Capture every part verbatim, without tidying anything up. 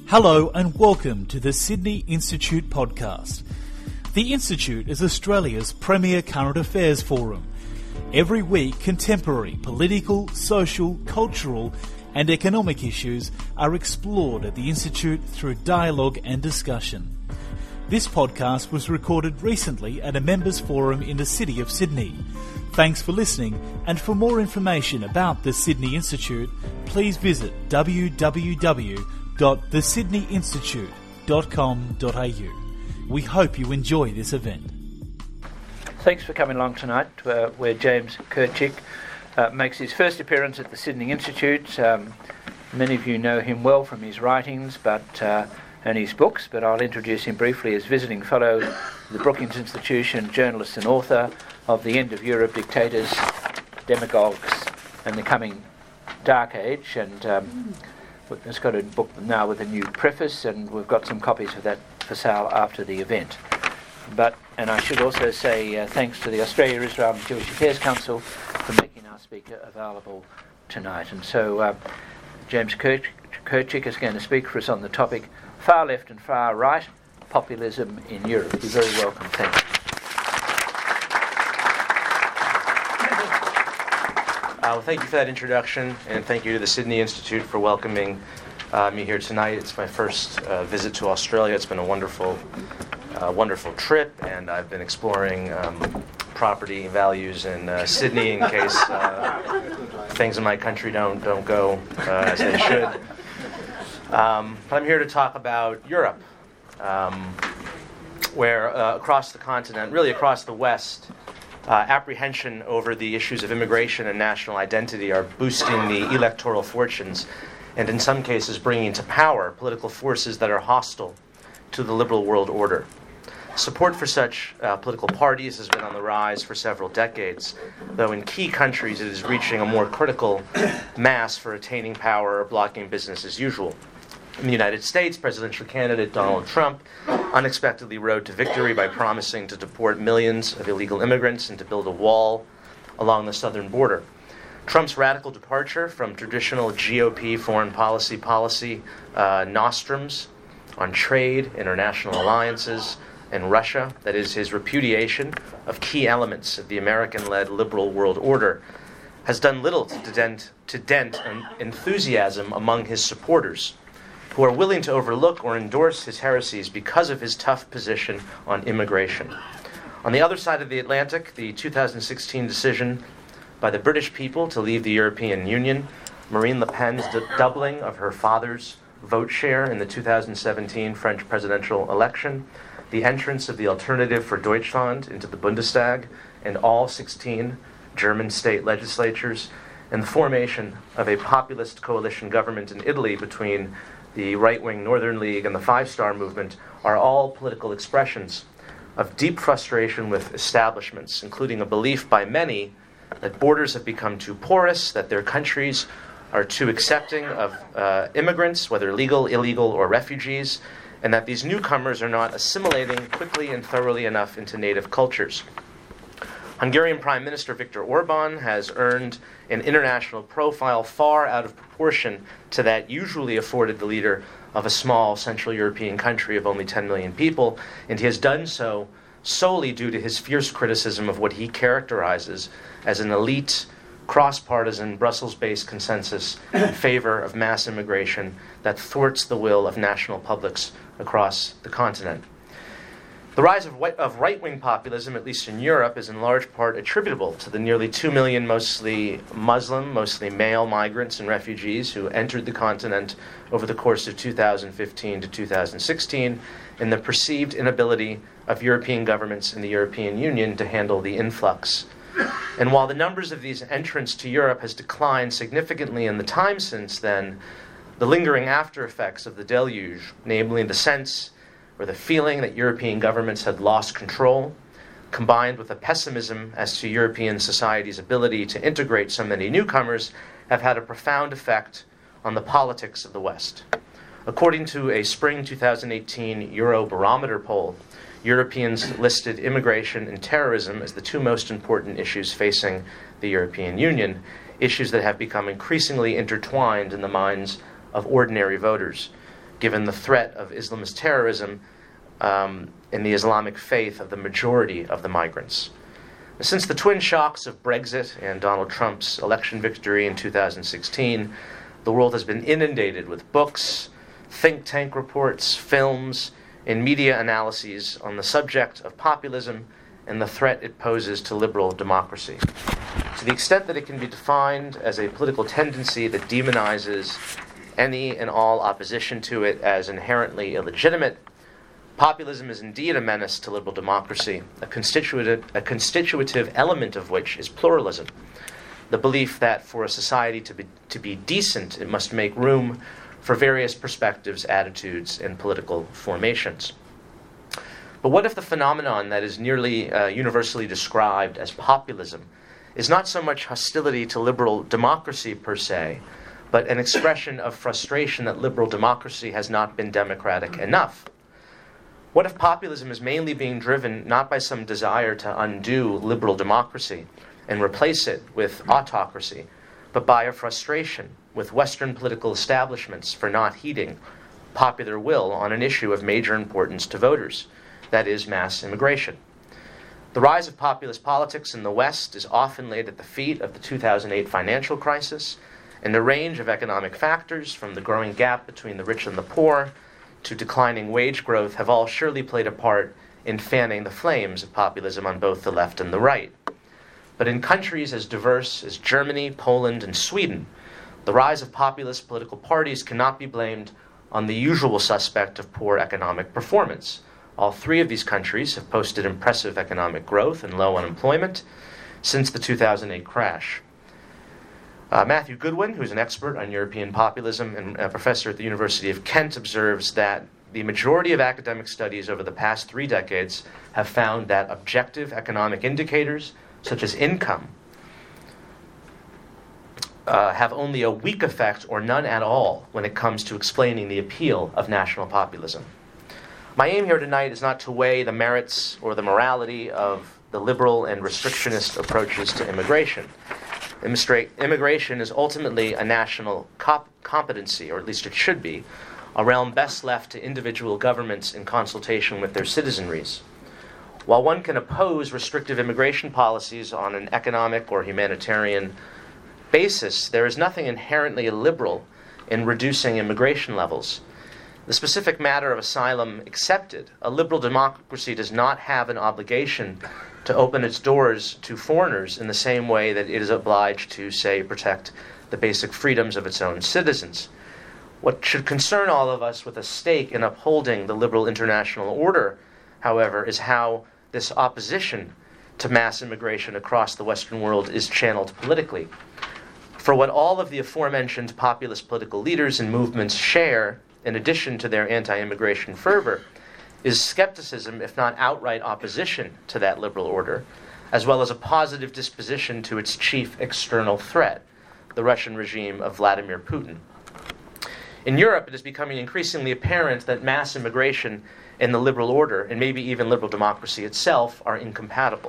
Hello and welcome to the Sydney Institute podcast. The Institute is Australia's premier current affairs forum. Every week, contemporary political, social, cultural and economic issues are explored at the Institute through dialogue and discussion. This podcast was recorded recently at a members' forum in the City of Sydney. Thanks for listening, and for more information about the Sydney Institute, please visit w w w dot the sydney institute dot com dot a u. We hope you enjoy this event. Thanks for coming along tonight, uh, where James Kirchick uh, makes his first appearance at the Sydney Institute. Um, many of you know him well from his writings but uh, and his books, but I'll introduce him briefly as visiting fellow of the Brookings Institution, journalist and author of The End of Europe, Dictators, Demagogues and the Coming Dark Age, and um, it's got a book now with a new preface, and we've got some copies of that for sale after the event. But, and I should also say uh, thanks to the Australia, Israel and Jewish Affairs Council for making our speaker available tonight. And so uh, James Kirch- Kirchick is going to speak for us on the topic Far Left and Far Right, Populism in Europe. You're very welcome. Thank you. Uh, well, thank you for that introduction, and thank you to the Sydney Institute for welcoming uh, me here tonight. It's my first uh, visit to Australia. It's been a wonderful, uh, wonderful trip, and I've been exploring um, property values in uh, Sydney in case uh, things in my country don't don't go uh, as they should. Um, but I'm here to talk about Europe, um, where uh, across the continent, really across the West, Uh, apprehension over the issues of immigration and national identity are boosting the electoral fortunes, and in some cases bringing to power political forces that are hostile to the liberal world order. Support for such uh, political parties has been on the rise for several decades, though in key countries it is reaching a more critical mass for attaining power or blocking business as usual. In the United States, presidential candidate Donald Trump unexpectedly rode to victory by promising to deport millions of illegal immigrants and to build a wall along the southern border. Trump's radical departure from traditional G O P foreign policy policy uh, nostrums on trade, international alliances, and Russia, that is, his repudiation of key elements of the American-led liberal world order, has done little to dent, to dent an enthusiasm among his supporters, who are willing to overlook or endorse his heresies because of his tough position on immigration. On the other side of the Atlantic, the two thousand sixteen decision by the British people to leave the European Union, Marine Le Pen's d- doubling of her father's vote share in the two thousand seventeen French presidential election, the entrance of the Alternative for Deutschland into the Bundestag and all sixteen German state legislatures, and the formation of a populist coalition government in Italy between the right-wing Northern League and the Five Star Movement are all political expressions of deep frustration with establishments, including a belief by many that borders have become too porous, that their countries are too accepting of uh, immigrants, whether legal, illegal, or refugees, and that these newcomers are not assimilating quickly and thoroughly enough into native cultures. Hungarian Prime Minister Viktor Orban has earned an international profile far out of proportion to that usually afforded the leader of a small Central European country of only ten million people, and he has done so solely due to his fierce criticism of what he characterizes as an elite, cross-partisan, Brussels-based consensus in favor of mass immigration that thwarts the will of national publics across the continent. The rise of, white, of right-wing populism, at least in Europe, is in large part attributable to the nearly two million mostly Muslim, mostly male migrants and refugees who entered the continent over the course of two thousand fifteen to two thousand sixteen, and the perceived inability of European governments and the European Union to handle the influx. And while the numbers of these entrants to Europe has declined significantly in the time since then, the lingering after effects of the deluge, namely the sense or the feeling that European governments had lost control, combined with a pessimism as to European society's ability to integrate so many newcomers, have had a profound effect on the politics of the West. According to a spring two thousand eighteen Eurobarometer poll, Europeans listed immigration and terrorism as the two most important issues facing the European Union, issues that have become increasingly intertwined in the minds of ordinary voters. given the threat of Islamist terrorism um, in the Islamic faith of the majority of the migrants. Since the twin shocks of Brexit and Donald Trump's election victory in two thousand sixteen, the world has been inundated with books, think tank reports, films, and media analyses on the subject of populism and the threat it poses to liberal democracy. To the extent that it can be defined as a political tendency that demonizes any and all opposition to it as inherently illegitimate, populism is indeed a menace to liberal democracy, a constitutive, a constitutive element of which is pluralism, the belief that for a society to be, to be decent, it must make room for various perspectives, attitudes, and political formations. But what if the phenomenon that is nearly uh, universally described as populism is not so much hostility to liberal democracy per se, but an expression of frustration that liberal democracy has not been democratic enough? What if populism is mainly being driven not by some desire to undo liberal democracy and replace it with autocracy, but by a frustration with Western political establishments for not heeding popular will on an issue of major importance to voters, that is, mass immigration? The rise of populist politics in the West is often laid at the feet of the two thousand eight financial crisis, and a range of economic factors, from the growing gap between the rich and the poor to declining wage growth, have all surely played a part in fanning the flames of populism on both the left and the right. But in countries as diverse as Germany, Poland, and Sweden, the rise of populist political parties cannot be blamed on the usual suspect of poor economic performance. All three of these countries have posted impressive economic growth and low unemployment since the two thousand eight crash. Uh, Matthew Goodwin, who's an expert on European populism and a professor at the University of Kent, observes that the majority of academic studies over the past three decades have found that objective economic indicators, such as income, uh, have only a weak effect or none at all when it comes to explaining the appeal of national populism. My aim here tonight is not to weigh the merits or the morality of the liberal and restrictionist approaches to immigration. Immigration is ultimately a national cop- competency, or at least it should be, a realm best left to individual governments in consultation with their citizenries. While one can oppose restrictive immigration policies on an economic or humanitarian basis, there is nothing inherently illiberal in reducing immigration levels. The specific matter of asylum accepted, a liberal democracy does not have an obligation to open its doors to foreigners in the same way that it is obliged to, say, protect the basic freedoms of its own citizens. What should concern all of us with a stake in upholding the liberal international order, however, is how this opposition to mass immigration across the Western world is channeled politically. For what all of the aforementioned populist political leaders and movements share, in addition to their anti-immigration fervor, is skepticism, if not outright opposition to that liberal order, as well as a positive disposition to its chief external threat, the Russian regime of Vladimir Putin. In Europe, it is becoming increasingly apparent that mass immigration and the liberal order, and maybe even liberal democracy itself, are incompatible.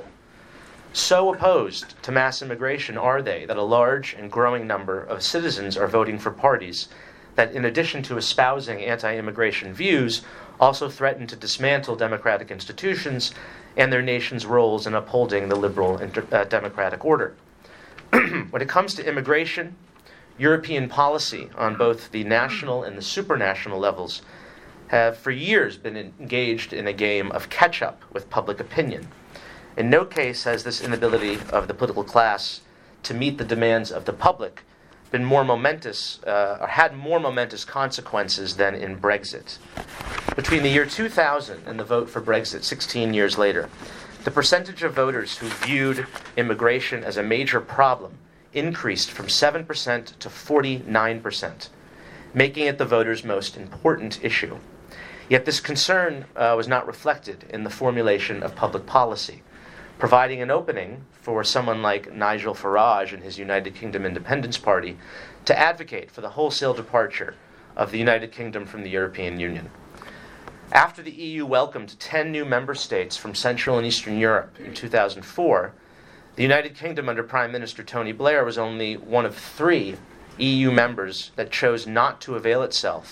So opposed to mass immigration are they that a large and growing number of citizens are voting for parties that, in addition to espousing anti-immigration views, also threaten to dismantle democratic institutions and their nation's roles in upholding the liberal and uh, democratic order. When it comes to immigration, European policy on both the national and the supranational levels have for years been engaged in a game of catch-up with public opinion. In no case has this inability of the political class to meet the demands of the public been more momentous, uh, or had more momentous consequences than in Brexit. Between the year two thousand and the vote for Brexit sixteen years later, the percentage of voters who viewed immigration as a major problem increased from seven percent to forty-nine percent, making it the voters' most important issue. Yet this concern uh, was not reflected in the formulation of public policy, providing an opening for someone like Nigel Farage and his United Kingdom Independence Party to advocate for the wholesale departure of the United Kingdom from the European Union. After the E U welcomed ten new member states from Central and Eastern Europe in two thousand four, the United Kingdom under Prime Minister Tony Blair was only one of three E U members that chose not to avail itself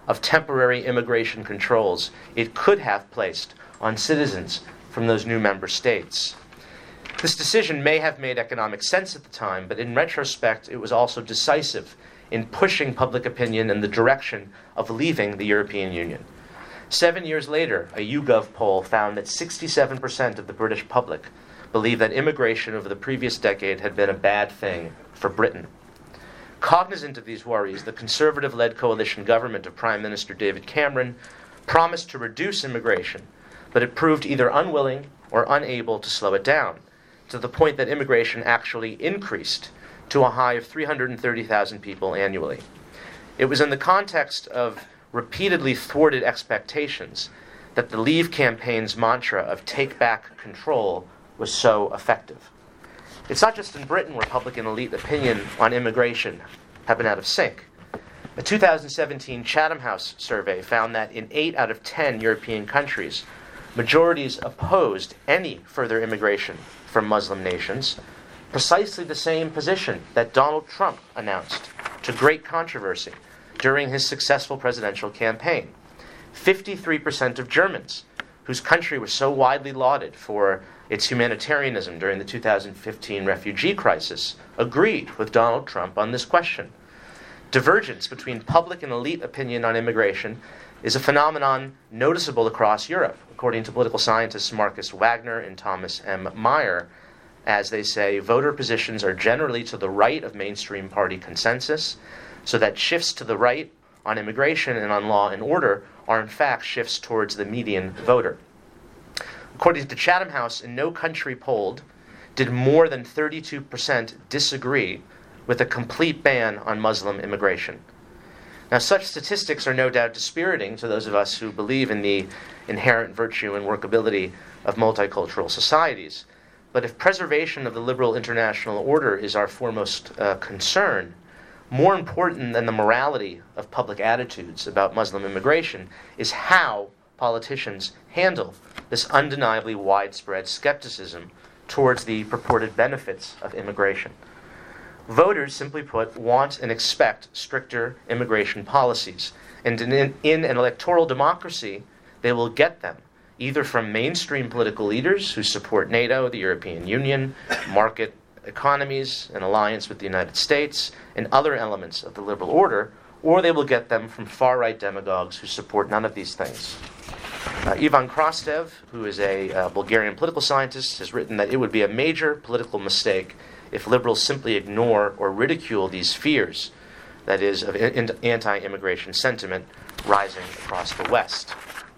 of temporary immigration controls it could have placed on citizens from those new member states. This decision may have made economic sense at the time, but in retrospect, it was also decisive in pushing public opinion in the direction of leaving the European Union. Seven years later, a YouGov poll found that sixty-seven percent of the British public believed that immigration over the previous decade had been a bad thing for Britain. Cognizant of these worries, the Conservative-led coalition government of Prime Minister David Cameron promised to reduce immigration, but it proved either unwilling or unable to slow it down, to the point that immigration actually increased to a high of three hundred thirty thousand people annually. It was in the context of repeatedly thwarted expectations that the Leave campaign's mantra of take back control was so effective. It's not just in Britain where public and elite opinion on immigration have been out of sync. A two thousand seventeen Chatham House survey found that in eight out of ten European countries, majorities opposed any further immigration from Muslim nations, precisely the same position that Donald Trump announced to great controversy during his successful presidential campaign. fifty-three percent of Germans, whose country was so widely lauded for its humanitarianism during the two thousand fifteen refugee crisis, agreed with Donald Trump on this question. Divergence between public and elite opinion on immigration is a phenomenon noticeable across Europe, according to political scientists Marcus Wagner and Thomas M. Meyer. As they say, voter positions are generally to the right of mainstream party consensus, so that shifts to the right on immigration and on law and order are in fact shifts towards the median voter. According to Chatham House, in no country polled did more than thirty-two percent disagree with a complete ban on Muslim immigration. Now, such statistics are no doubt dispiriting to those of us who believe in the inherent virtue and workability of multicultural societies. But if preservation of the liberal international order is our foremost uh, concern, more important than the morality of public attitudes about Muslim immigration is how politicians handle this undeniably widespread skepticism towards the purported benefits of immigration. Voters, simply put, want and expect stricter immigration policies. And in, in an electoral democracy, they will get them, either from mainstream political leaders who support NATO, the European Union, market economies, an alliance with the United States, and other elements of the liberal order, or they will get them from far-right demagogues who support none of these things. Uh, Ivan Krastev, who is a uh, Bulgarian political scientist, has written that it would be a major political mistake if liberals simply ignore or ridicule these fears, that is, of in- anti-immigration sentiment rising across the West.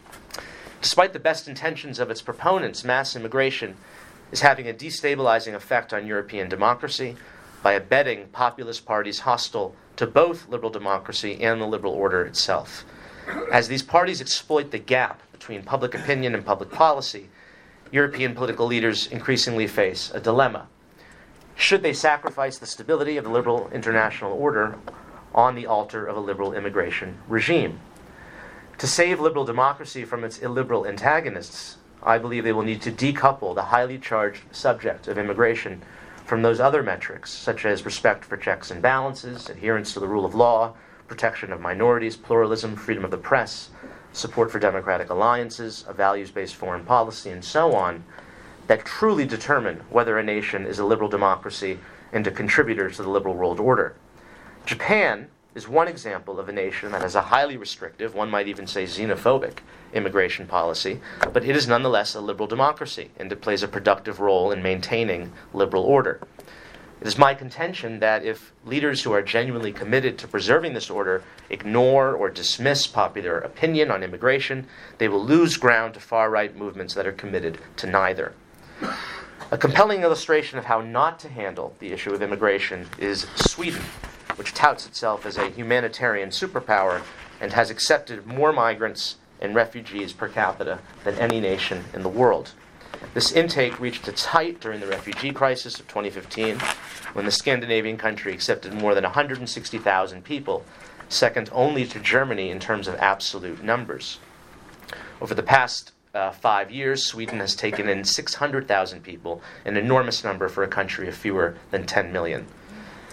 Despite the best intentions of its proponents, mass immigration is having a destabilizing effect on European democracy by abetting populist parties hostile to both liberal democracy and the liberal order itself. As these parties exploit the gap between public opinion and public policy, European political leaders increasingly face a dilemma. Should they sacrifice the stability of the liberal international order on the altar of a liberal immigration regime? To save liberal democracy from its illiberal antagonists, I believe they will need to decouple the highly charged subject of immigration from those other metrics, such as respect for checks and balances, adherence to the rule of law, protection of minorities, pluralism, freedom of the press, support for democratic alliances, a values-based foreign policy, and so on, that truly determine whether a nation is a liberal democracy and a contributor to the liberal world order. Japan is one example of a nation that has a highly restrictive, one might even say xenophobic, immigration policy, but it is nonetheless a liberal democracy, and it plays a productive role in maintaining liberal order. It is my contention that if leaders who are genuinely committed to preserving this order ignore or dismiss popular opinion on immigration, they will lose ground to far-right movements that are committed to neither. A compelling illustration of how not to handle the issue of immigration is Sweden, which touts itself as a humanitarian superpower and has accepted more migrants and refugees per capita than any nation in the world. This intake reached its height during the refugee crisis of twenty fifteen, when the Scandinavian country accepted more than one hundred sixty thousand people, second only to Germany in terms of absolute numbers. Over the past uh, five years, Sweden has taken in six hundred thousand people, an enormous number for a country of fewer than ten million.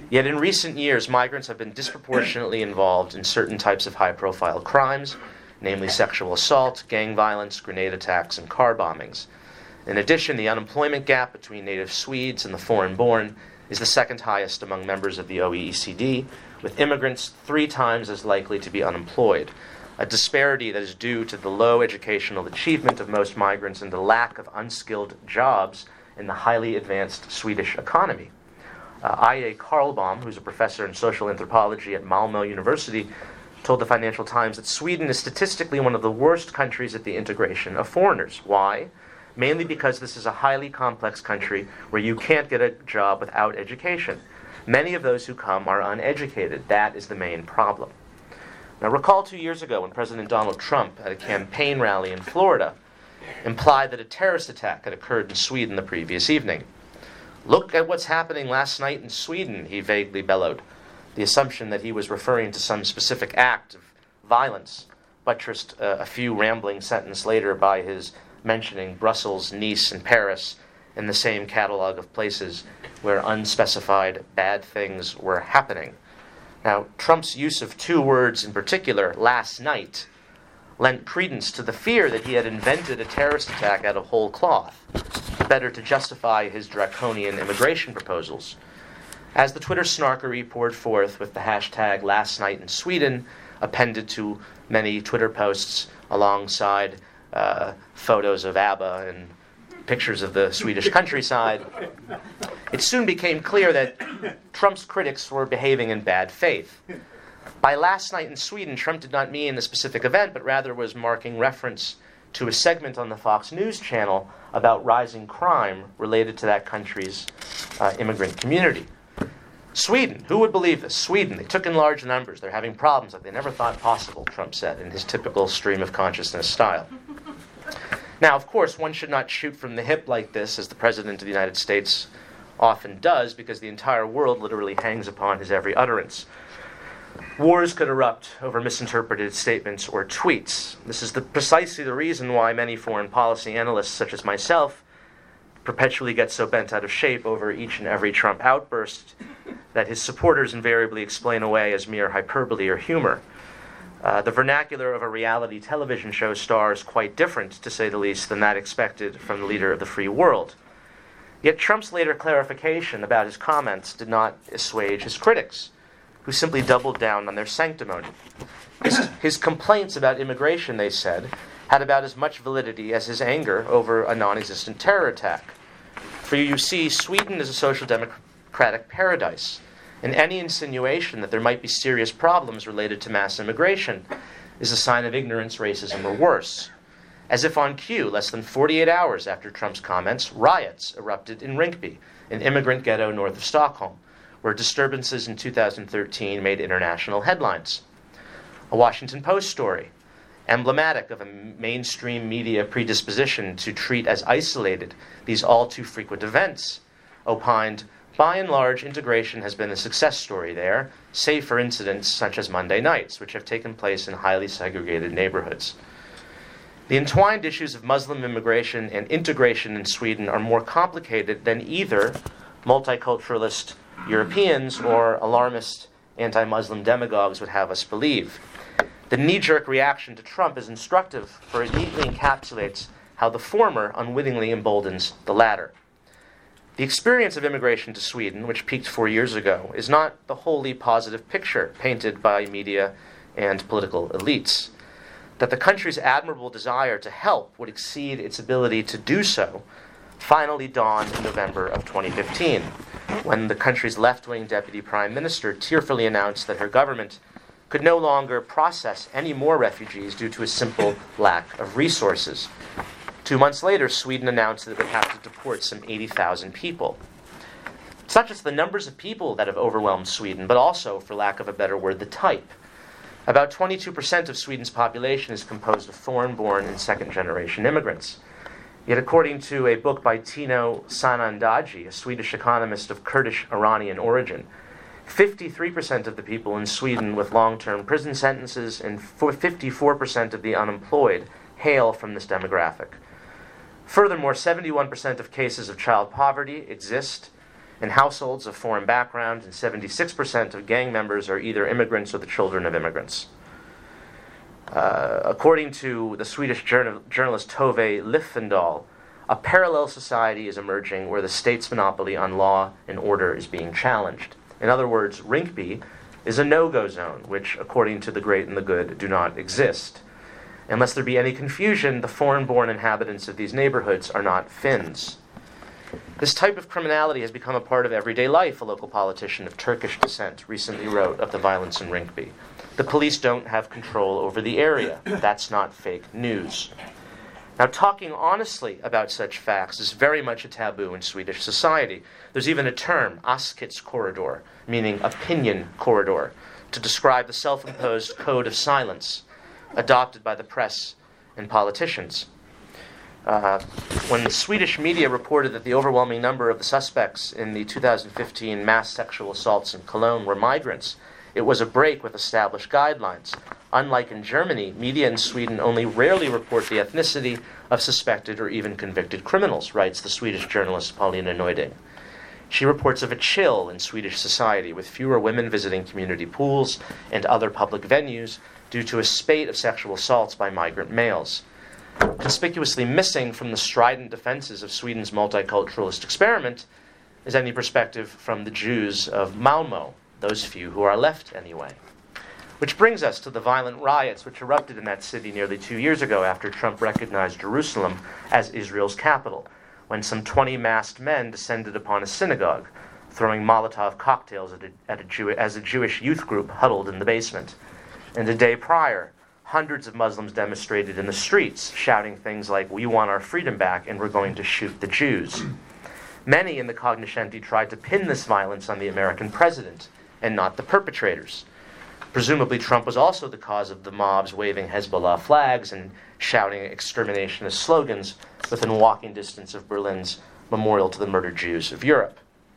Yet in recent years, migrants have been disproportionately involved in certain types of high-profile crimes, namely sexual assault, gang violence, grenade attacks, and car bombings. In addition, the unemployment gap between native Swedes and the foreign-born is the second highest among members of the O E C D, with immigrants three times as likely to be unemployed, a disparity that is due to the low educational achievement of most migrants and the lack of unskilled jobs in the highly advanced Swedish economy. Uh, Ida Karlbaum, who's a professor in social anthropology at Malmö University, told the Financial Times that Sweden is statistically one of the worst countries at the integration of foreigners. Why? Mainly because this is a highly complex country where you can't get a job without education. Many of those who come are uneducated. That is the main problem. Now recall two years ago when President Donald Trump, at a campaign rally in Florida, implied that a terrorist attack had occurred in Sweden the previous evening. "Look at what's happening last night in Sweden," he vaguely bellowed, the assumption that he was referring to some specific act of violence, buttressed uh, a few rambling sentences later by his mentioning Brussels, Nice, and Paris in the same catalog of places where unspecified bad things were happening. Now, Trump's use of two words in particular, last night, lent credence to the fear that he had invented a terrorist attack out of whole cloth, better to justify his draconian immigration proposals. As the Twitter snarkery poured forth with the hashtag last night in Sweden appended to many Twitter posts alongside uh, photos of ABBA and pictures of the Swedish countryside, it soon became clear that Trump's critics were behaving in bad faith. By last night in Sweden, Trump did not mean the specific event, but rather was marking reference to a segment on the Fox News channel about rising crime related to that country's uh, immigrant community. Sweden, who would believe this? Sweden, they took in large numbers. They're having problems like they never thought possible, Trump said in his typical stream of consciousness style. Now, of course, one should not shoot from the hip like this, as the President of the United States often does, because the entire world literally hangs upon his every utterance. Wars could erupt over misinterpreted statements or tweets. This is the, precisely the reason why many foreign policy analysts, such as myself, perpetually get so bent out of shape over each and every Trump outburst that his supporters invariably explain away as mere hyperbole or humor. Uh, the vernacular of a reality television show star is quite different, to say the least, than that expected from the leader of the free world. Yet Trump's later clarification about his comments did not assuage his critics, who simply doubled down on their sanctimony. His, his complaints about immigration, they said, had about as much validity as his anger over a non-existent terror attack. For you see, Sweden is a social democratic paradise, and any insinuation that there might be serious problems related to mass immigration is a sign of ignorance, racism, or worse. As if on cue, less than forty-eight hours after Trump's comments, riots erupted in Rinkeby, an immigrant ghetto north of Stockholm, where disturbances in two thousand thirteen made international headlines. A Washington Post story, emblematic of a mainstream media predisposition to treat as isolated these all-too-frequent events, opined, by and large, integration has been a success story there, save for incidents such as Monday nights, which have taken place in highly segregated neighborhoods. The entwined issues of Muslim immigration and integration in Sweden are more complicated than either multiculturalist Europeans or alarmist anti-Muslim demagogues would have us believe. The knee-jerk reaction to Trump is instructive, for it neatly encapsulates how the former unwittingly emboldens the latter. The experience of immigration to Sweden, which peaked four years ago, is not the wholly positive picture painted by media and political elites. That the country's admirable desire to help would exceed its ability to do so finally dawned in November of twenty fifteen, when the country's left-wing deputy prime minister tearfully announced that her government could no longer process any more refugees due to a simple lack of resources. Two months later, Sweden announced that it would have to deport some eighty thousand people. It's not just the numbers of people that have overwhelmed Sweden, but also, for lack of a better word, the type. About twenty-two percent of Sweden's population is composed of foreign-born and second-generation immigrants. Yet according to a book by Tino Sanandaji, a Swedish economist of Kurdish-Iranian origin, fifty-three percent of the people in Sweden with long-term prison sentences and fifty-four percent of the unemployed hail from this demographic. Furthermore, seventy-one percent of cases of child poverty exist in households of foreign background, and seventy-six percent of gang members are either immigrants or the children of immigrants. Uh, according to the Swedish journal- journalist Tove Lifvendahl, a parallel society is emerging where the state's monopoly on law and order is being challenged. In other words, Rinkeby is a no-go zone, which, according to the great and the good, do not exist. Unless there be any confusion, the foreign-born inhabitants of these neighborhoods are not Finns. This type of criminality has become a part of everyday life, a local politician of Turkish descent recently wrote of the violence in Rinkeby. The police don't have control over the area. That's not fake news. Now, talking honestly about such facts is very much a taboo in Swedish society. There's even a term, åsiktskorridor, meaning opinion corridor, to describe the self-imposed code of silence adopted by the press and politicians. Uh, when the Swedish media reported that the overwhelming number of the suspects in the two thousand fifteen mass sexual assaults in Cologne were migrants, it was a break with established guidelines. Unlike in Germany, media in Sweden only rarely report the ethnicity of suspected or even convicted criminals, writes the Swedish journalist Paulina Neuding. She reports of a chill in Swedish society, with fewer women visiting community pools and other public venues due to a spate of sexual assaults by migrant males. Conspicuously missing from the strident defenses of Sweden's multiculturalist experiment is any perspective from the Jews of Malmö, those few who are left anyway. Which brings us to the violent riots which erupted in that city nearly two years ago after Trump recognized Jerusalem as Israel's capital, when some twenty masked men descended upon a synagogue, throwing Molotov cocktails at a, at a Jew, as a Jewish youth group huddled in the basement. And a day prior, hundreds of Muslims demonstrated in the streets, shouting things like, "We want our freedom back and we're going to shoot the Jews." Many in the cognoscenti tried to pin this violence on the American president and not the perpetrators. Presumably, Trump was also the cause of the mobs waving Hezbollah flags and shouting exterminationist slogans within walking distance of Berlin's memorial to the murdered Jews of Europe.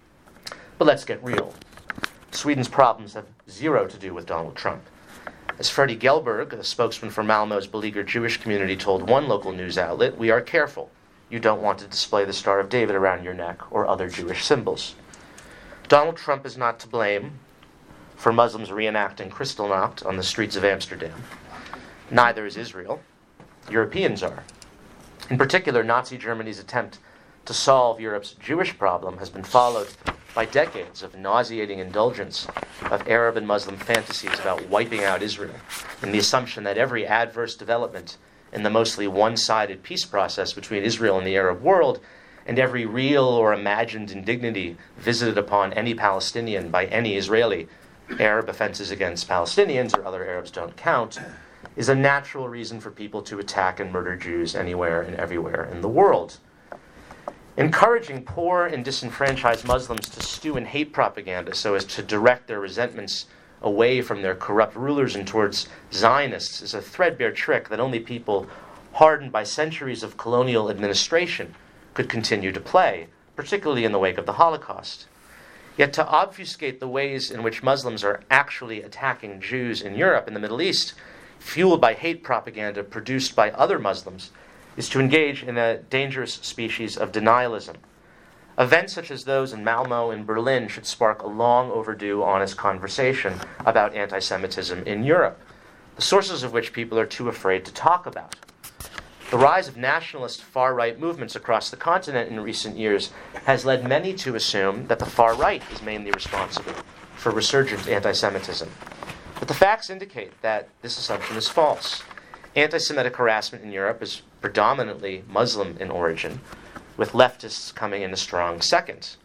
But let's get real. Sweden's problems have zero to do with Donald Trump. As Freddie Gelberg, a spokesman for Malmö's beleaguered Jewish community, told one local news outlet, "We are careful. You don't want to display the Star of David around your neck or other Jewish symbols." Donald Trump is not to blame for Muslims reenacting Kristallnacht on the streets of Amsterdam. Neither is Israel. Europeans are. In particular, Nazi Germany's attempt to solve Europe's Jewish problem has been followed by decades of nauseating indulgence of Arab and Muslim fantasies about wiping out Israel, and the assumption that every adverse development in the mostly one-sided peace process between Israel and the Arab world, and every real or imagined indignity visited upon any Palestinian by any Israeli, Arab offenses against Palestinians or other Arabs don't count, is a natural reason for people to attack and murder Jews anywhere and everywhere in the world. Encouraging poor and disenfranchised Muslims to stew in hate propaganda so as to direct their resentments away from their corrupt rulers and towards Zionists is a threadbare trick that only people hardened by centuries of colonial administration could continue to play, particularly in the wake of the Holocaust. Yet to obfuscate the ways in which Muslims are actually attacking Jews in Europe and the Middle East, fueled by hate propaganda produced by other Muslims, is to engage in a dangerous species of denialism. Events such as those in Malmö and Berlin should spark a long overdue honest conversation about anti-Semitism in Europe, the sources of which people are too afraid to talk about. The rise of nationalist far-right movements across the continent in recent years has led many to assume that the far right is mainly responsible for resurgent anti-Semitism. But the facts indicate that this assumption is false. Anti-Semitic harassment in Europe is predominantly Muslim in origin, with leftists coming in a strong second.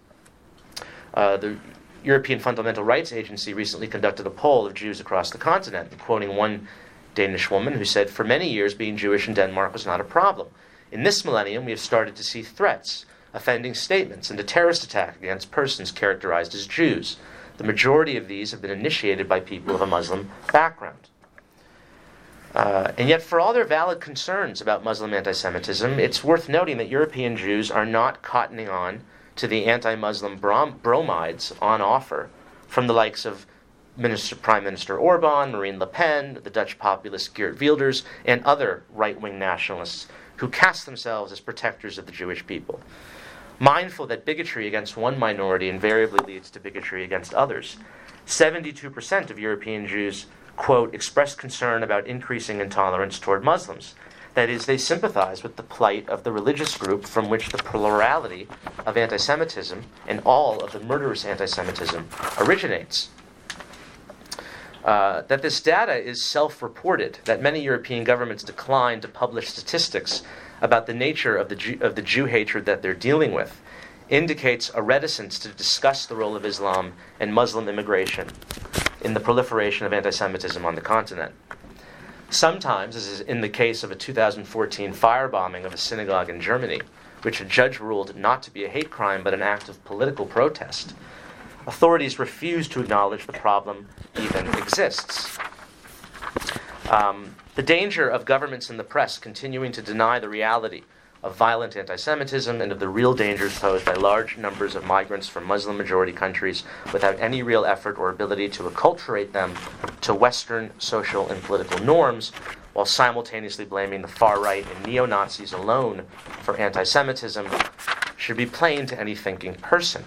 Uh, the European Fundamental Rights Agency recently conducted a poll of Jews across the continent, quoting one Danish woman who said, "For many years, being Jewish in Denmark was not a problem. In this millennium, we have started to see threats, offending statements, and a terrorist attack against persons characterized as Jews. The majority of these have been initiated by people of a Muslim background." Uh, and yet, for all their valid concerns about Muslim anti-Semitism, it's worth noting that European Jews are not cottoning on to the anti-Muslim brom- bromides on offer from the likes of Minister, Prime Minister Orban, Marine Le Pen, the Dutch populist Geert Wilders, and other right-wing nationalists who cast themselves as protectors of the Jewish people. mindful that bigotry against one minority invariably leads to bigotry against others. seventy-two percent of European Jews, quote, expressed concern about increasing intolerance toward Muslims. That is, they sympathize with the plight of the religious group from which the plurality of anti-Semitism and all of the murderous anti-Semitism originates. Uh, that this data is self-reported, that many European governments decline to publish statistics about the nature of the Jew, of the Jew hatred that they're dealing with, indicates a reticence to discuss the role of Islam and Muslim immigration in the proliferation of anti-Semitism on the continent. Sometimes, as is in the case of a two thousand fourteen firebombing of a synagogue in Germany, which a judge ruled not to be a hate crime but an act of political protest, authorities refuse to acknowledge the problem even exists. Um, the danger of governments and the press continuing to deny the reality of violent anti-Semitism and of the real dangers posed by large numbers of migrants from Muslim-majority countries without any real effort or ability to acculturate them to Western social and political norms, while simultaneously blaming the far right and neo-Nazis alone for anti-Semitism, should be plain to any thinking person.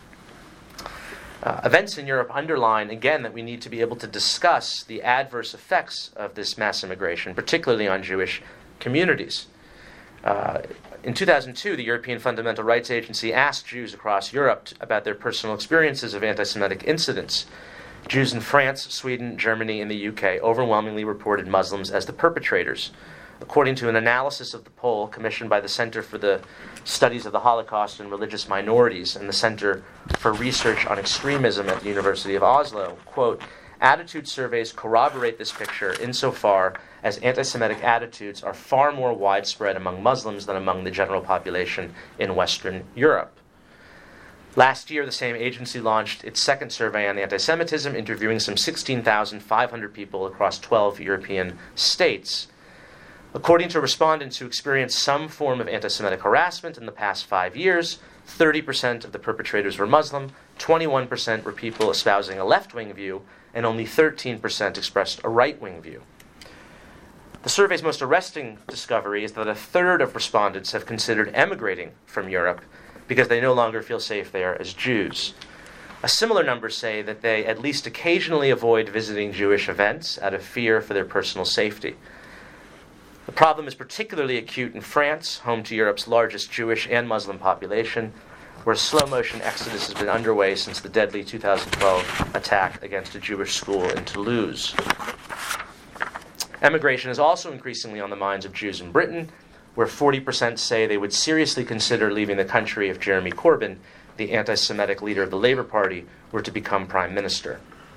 Uh, events in Europe underline, again, that we need to be able to discuss the adverse effects of this mass immigration, particularly on Jewish communities. Uh, in two thousand two, the European Fundamental Rights Agency asked Jews across Europe t- about their personal experiences of anti-Semitic incidents. Jews in France, Sweden, Germany, and the U K overwhelmingly reported Muslims as the perpetrators. According to an analysis of the poll commissioned by the Center for the Studies of the Holocaust and Religious Minorities and the Center for Research on Extremism at the University of Oslo, quote, attitude surveys corroborate this picture insofar as anti-Semitic attitudes are far more widespread among Muslims than among the general population in Western Europe. Last year, the same agency launched its second survey on anti-Semitism, interviewing some sixteen thousand five hundred people across twelve European states. According to respondents who experienced some form of anti-Semitic harassment in the past five years, thirty percent of the perpetrators were Muslim, twenty-one percent were people espousing a left-wing view, and only thirteen percent expressed a right-wing view. The survey's most arresting discovery is that a third of respondents have considered emigrating from Europe because they no longer feel safe there as Jews. A similar number say that they at least occasionally avoid visiting Jewish events out of fear for their personal safety. The problem is particularly acute in France, home to Europe's largest Jewish and Muslim population, where a slow-motion exodus has been underway since the deadly two thousand twelve attack against a Jewish school in Toulouse. Emigration is also increasingly on the minds of Jews in Britain, where forty percent say they would seriously consider leaving the country if Jeremy Corbyn, the anti-Semitic leader of the Labour Party, were to become Prime Minister.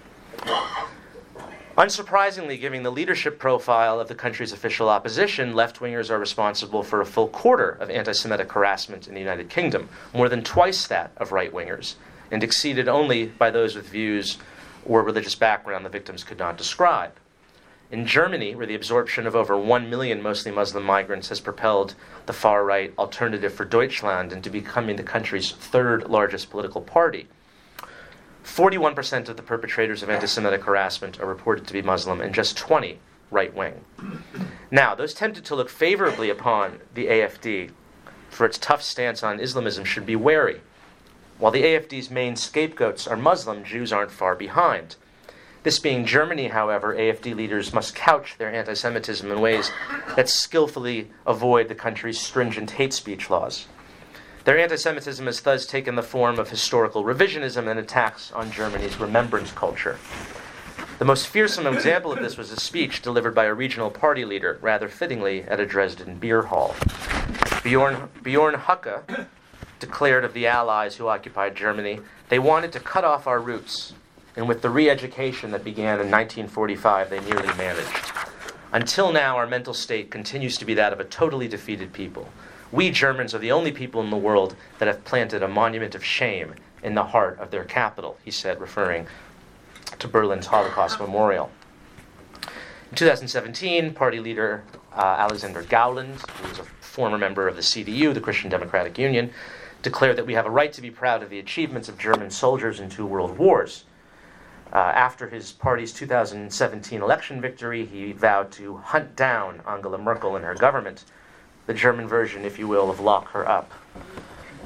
Unsurprisingly, given the leadership profile of the country's official opposition, left-wingers are responsible for a full quarter of anti-Semitic harassment in the United Kingdom, more than twice that of right-wingers, and exceeded only by those with views or religious background the victims could not describe. In Germany, where the absorption of over one million mostly Muslim migrants has propelled the far-right Alternative for Deutschland into becoming the country's third largest political party, forty-one percent of the perpetrators of anti-Semitic harassment are reported to be Muslim and just twenty right-wing. Now, those tempted to look favorably upon the A F D for its tough stance on Islamism should be wary. While the A F D's main scapegoats are Muslim, Jews aren't far behind. This being Germany, however, A F D leaders must couch their anti-Semitism in ways that skillfully avoid the country's stringent hate speech laws. Their anti-Semitism has thus taken the form of historical revisionism and attacks on Germany's remembrance culture. The most fearsome example of this was a speech delivered by a regional party leader, rather fittingly, at a Dresden beer hall. Bjorn, Bjorn Höcke declared of the Allies who occupied Germany, they wanted to cut off our roots, and with the re-education that began in nineteen forty-five, they nearly managed. Until now, our mental state continues to be that of a totally defeated people. We Germans are the only people in the world that have planted a monument of shame in the heart of their capital, he said, referring to Berlin's Holocaust Memorial. In two thousand seventeen, party leader uh, Alexander Gauland, who was a former member of the C D U, the Christian Democratic Union, declared that we have a right to be proud of the achievements of German soldiers in two world wars. Uh, after his party's two thousand seventeen election victory, he vowed to hunt down Angela Merkel and her government, the German version, if you will, of lock her up.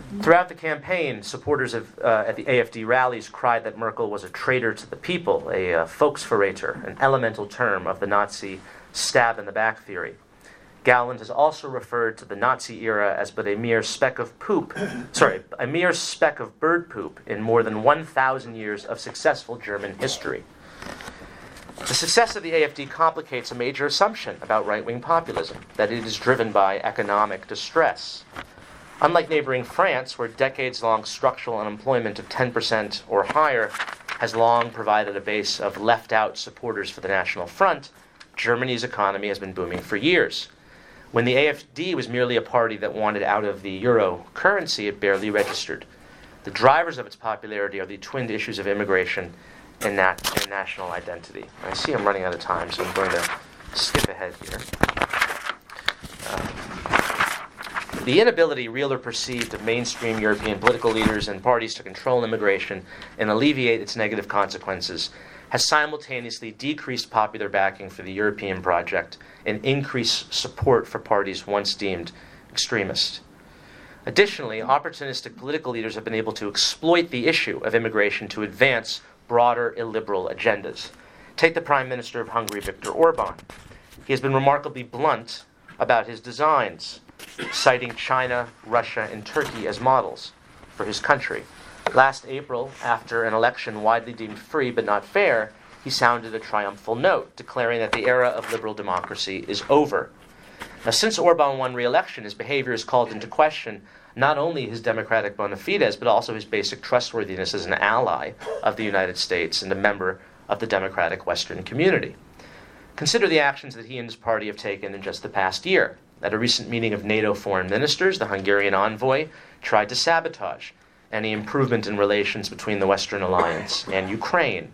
Throughout the campaign, supporters of, uh, at the A F D rallies cried that Merkel was a traitor to the people, a uh, Volksverräter, an elemental term of the Nazi stab-in-the-back theory. Gowland has also referred to the Nazi era as but a mere speck of poop, sorry, a mere speck of bird poop in more than one thousand years of successful German history. The success of the A F D complicates a major assumption about right-wing populism, that it is driven by economic distress. Unlike neighboring France, where decades-long structural unemployment of ten percent or higher has long provided a base of left-out supporters for the National Front, Germany's economy has been booming for years. When the A F D was merely a party that wanted out of the euro currency, it barely registered. The drivers of its popularity are the twinned issues of immigration and, nat- and national identity. I see I'm running out of time, so I'm going to skip ahead here. Uh, the inability, real or perceived, of mainstream European political leaders and parties to control immigration and alleviate its negative consequences has simultaneously decreased popular backing for the European project and increased support for parties once deemed extremist. Additionally, opportunistic political leaders have been able to exploit the issue of immigration to advance broader illiberal agendas. Take the Prime Minister of Hungary, Viktor Orban. He has been remarkably blunt about his designs, citing China, Russia, and Turkey as models for his country. Last April, after an election widely deemed free but not fair, he sounded a triumphal note, declaring that the era of liberal democracy is over. Now, since Orban won re-election, his behavior has called into question not only his democratic bona fides, but also his basic trustworthiness as an ally of the United States and a member of the democratic Western community. Consider the actions that he and his party have taken in just the past year. At a recent meeting of NATO foreign ministers, the Hungarian envoy tried to sabotage any improvement in relations between the Western alliance and Ukraine.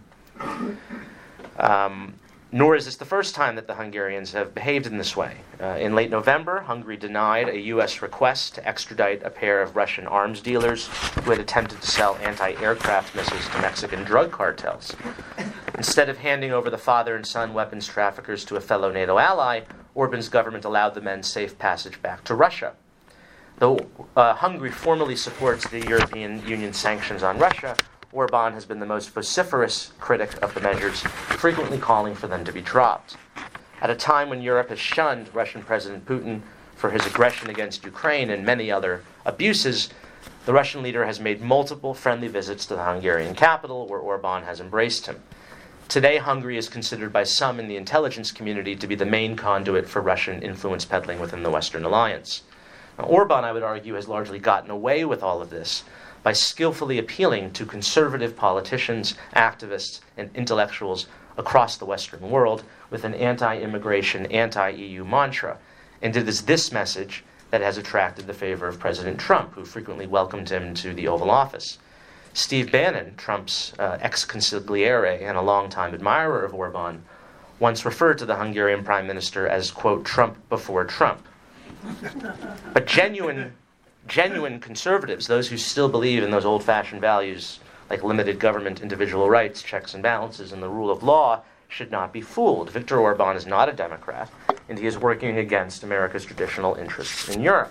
Um, nor is this the first time that the Hungarians have behaved in this way. Uh, in late November, Hungary denied a U S request to extradite a pair of Russian arms dealers who had attempted to sell anti-aircraft missiles to Mexican drug cartels. Instead of handing over the father and son weapons traffickers to a fellow NATO ally, Orban's government allowed the men safe passage back to Russia. Though uh, Hungary formally supports the European Union sanctions on Russia, Orban has been the most vociferous critic of the measures, frequently calling for them to be dropped. At a time when Europe has shunned Russian President Putin for his aggression against Ukraine and many other abuses, the Russian leader has made multiple friendly visits to the Hungarian capital, where Orban has embraced him. Today, Hungary is considered by some in the intelligence community to be the main conduit for Russian influence peddling within the Western alliance. Now, Orban, I would argue, has largely gotten away with all of this by skillfully appealing to conservative politicians, activists, and intellectuals across the Western world with an anti-immigration, anti-E U mantra. And it is this message that has attracted the favor of President Trump, who frequently welcomed him to the Oval Office. Steve Bannon, Trump's uh, ex-consigliere and a longtime admirer of Orban, once referred to the Hungarian Prime Minister as, quote, Trump before Trump. But genuine Genuine conservatives, those who still believe in those old-fashioned values like limited government, individual rights, checks and balances, and the rule of law, should not be fooled. Viktor Orban is not a Democrat, and he is working against America's traditional interests in Europe.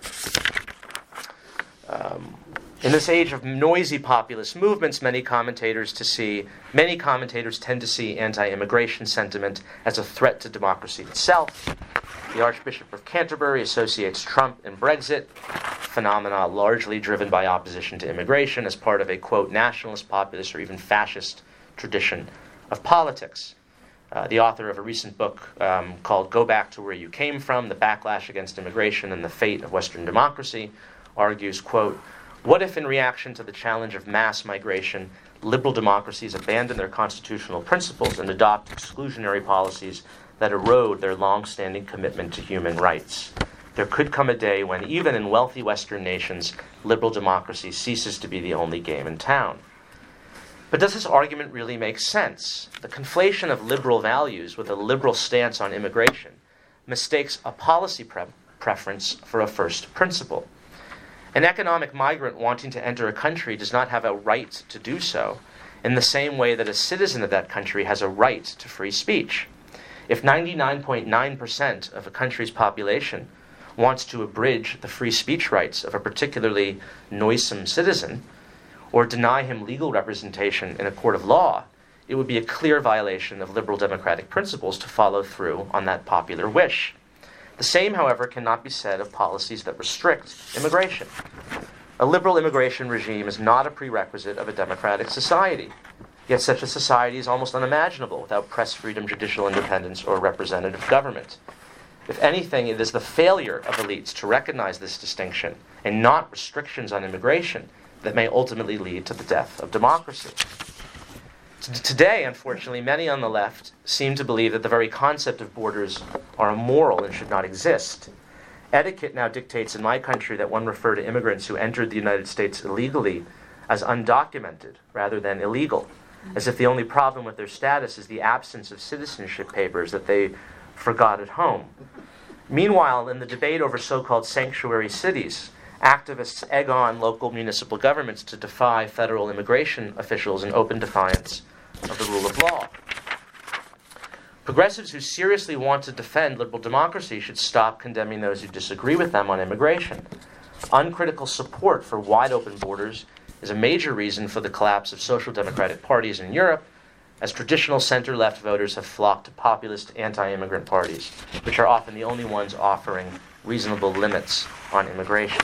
Um, in this age of noisy populist movements, many commentators to see many commentators tend to see anti-immigration sentiment as a threat to democracy itself. The Archbishop of Canterbury associates Trump and Brexit, phenomena largely driven by opposition to immigration, as part of a, quote, nationalist, populist, or even fascist tradition of politics. Uh, the author of a recent book um, called Go Back to Where You Came From, The Backlash Against Immigration and the Fate of Western Democracy, argues, quote, what if in reaction to the challenge of mass migration, liberal democracies abandon their constitutional principles and adopt exclusionary policies that erode their long-standing commitment to human rights? There could come a day when, even in wealthy Western nations, liberal democracy ceases to be the only game in town. But does this argument really make sense? The conflation of liberal values with a liberal stance on immigration mistakes a policy pre- preference for a first principle. An economic migrant wanting to enter a country does not have a right to do so, in the same way that a citizen of that country has a right to free speech. If ninety-nine point nine percent of a country's population wants to abridge the free speech rights of a particularly noisome citizen, or deny him legal representation in a court of law, it would be a clear violation of liberal democratic principles to follow through on that popular wish. The same, however, cannot be said of policies that restrict immigration. A liberal immigration regime is not a prerequisite of a democratic society. Yet such a society is almost unimaginable without press freedom, judicial independence, or representative government. If anything, it is the failure of elites to recognize this distinction and not restrictions on immigration that may ultimately lead to the death of democracy. T- today, unfortunately, many on the left seem to believe that the very concept of borders are immoral and should not exist. Etiquette now dictates in my country that one refer to immigrants who entered the United States illegally as undocumented rather than illegal, as if the only problem with their status is the absence of citizenship papers that they forgot at home. Meanwhile, in the debate over so-called sanctuary cities, activists egg on local municipal governments to defy federal immigration officials in open defiance of the rule of law. Progressives who seriously want to defend liberal democracy should stop condemning those who disagree with them on immigration. Uncritical support for wide-open borders is a major reason for the collapse of social democratic parties in Europe, as traditional center-left voters have flocked to populist anti-immigrant parties, which are often the only ones offering reasonable limits on immigration.